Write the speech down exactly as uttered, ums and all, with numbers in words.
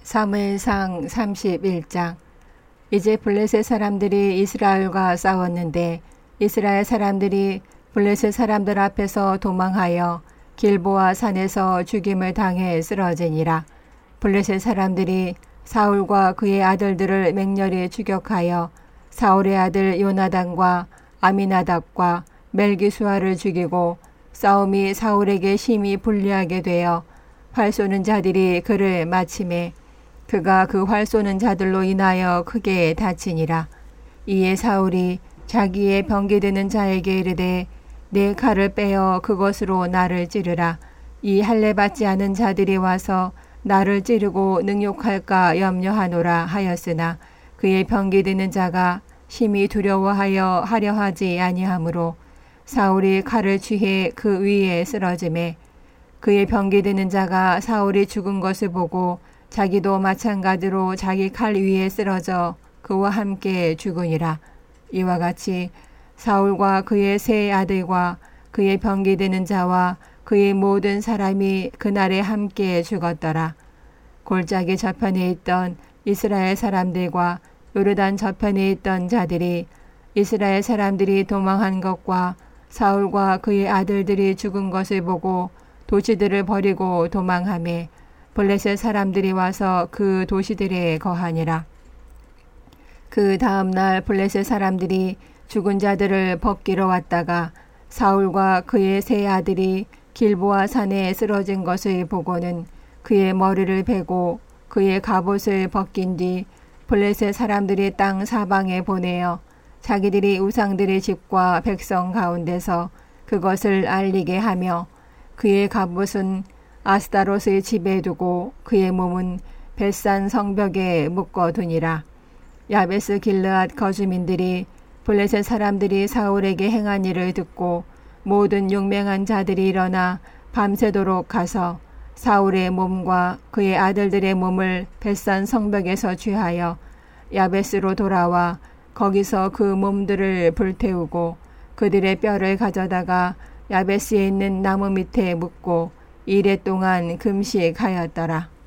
사무엘상 삼십일 장. 이제 블레셋 사람들이 이스라엘과 싸웠는데 이스라엘 사람들이 블레셋 사람들 앞에서 도망하여 길보아 산에서 죽임을 당해 쓰러지니라. 블레셋 사람들이 사울과 그의 아들들을 맹렬히 추격하여 사울의 아들 요나단과 아미나답과 멜기수아를 죽이고 싸움이 사울에게 심히 불리하게 되어 활 쏘는 자들이 그를 마침에 그가 그 활 쏘는 자들로 인하여 크게 다치니라. 이에 사울이 자기의 병기드는 자에게 이르되 내 칼을 빼어 그것으로 나를 찌르라. 이 할례 받지 않은 자들이 와서 나를 찌르고 능욕할까 염려하노라 하였으나 그의 병기드는 자가 심히 두려워하여 하려 하지 아니하므로 사울이 칼을 취해 그 위에 쓰러지매 그의 병기드는 자가 사울이 죽은 것을 보고 자기도 마찬가지로 자기 칼 위에 쓰러져 그와 함께 죽으니라. 이와 같이 사울과 그의 세 아들과 그의 병기드는 자와 그의 모든 사람이 그날에 함께 죽었더라. 골짜기 저편에 있던 이스라엘 사람들과 요르단 저편에 있던 자들이 이스라엘 사람들이 도망한 것과 사울과 그의 아들들이 죽은 것을 보고 도시들을 버리고 도망하매 블레셋 사람들이 와서 그 도시들에 거하니라. 그 다음날 블레셋 사람들이 죽은 자들을 벗기러 왔다가 사울과 그의 세 아들이 길보아 산에 쓰러진 것을 보고는 그의 머리를 베고 그의 갑옷을 벗긴 뒤 블레셋 사람들이 땅 사방에 보내어 자기들이 우상들의 집과 백성 가운데서 그것을 알리게 하며 그의 갑옷은 아스타롯의 집에 두고 그의 몸은 벳산 성벽에 묶어두니라. 야베스 길르앗 거주민들이 블레셋 사람들이 사울에게 행한 일을 듣고 모든 용맹한 자들이 일어나 밤새도록 가서 사울의 몸과 그의 아들들의 몸을 벳산 성벽에서 취하여 야베스로 돌아와 거기서 그 몸들을 불태우고 그들의 뼈를 가져다가 야베스에 있는 나무 밑에 묻고 이레 동안 금식하였더라.